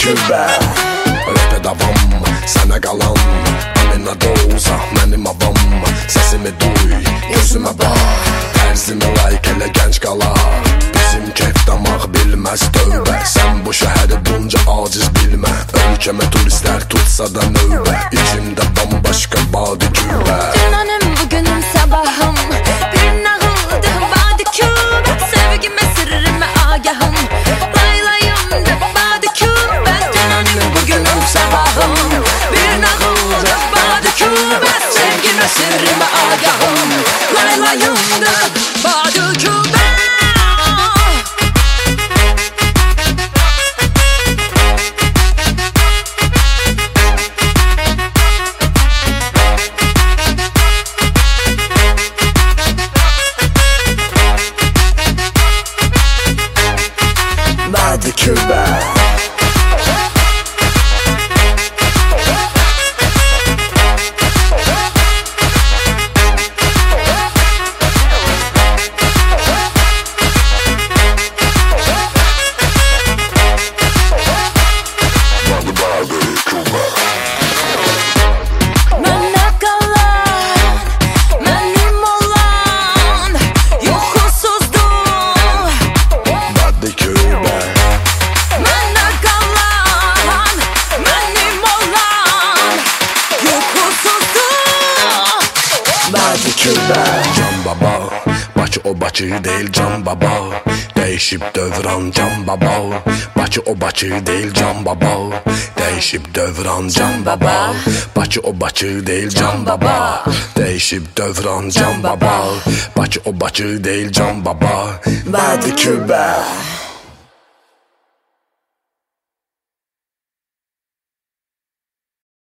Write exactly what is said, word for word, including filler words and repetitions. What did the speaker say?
Kübə Rəpə davam, sənə qalan Aminada olsa mənim avam Səsimi duy, gözümə bax Tərzimi like elə gənc qalar Bizim keyf damaq bilməz tövbə Sən bu şəhəri bunca aciz bilmə Ölkəmə turistlər tutsa da növbə İçimdə bambaşqa Badi Kübə Dünənim, bugünüm, sabahım Bir nağıldır Badi Kübə Sevgime, sırrıma agahım Laylayımdır Badi Kübə Dünənim, bugünüm, sabahım Bir nağıldır Badi Kübə Sevgime, sırrıma agahım Laylayımdır Badi Kübə Badi Kübə Can Baba, Bakı o Bakı değil Can Baba Değişip dövran Can Baba Bakı o Bakı değil Can Baba Değişip dövran Can Baba Bakı o Bakı değil Can Baba Değişip dövran Can Baba Bakı o Bakı değil Can Baba Badi Kübə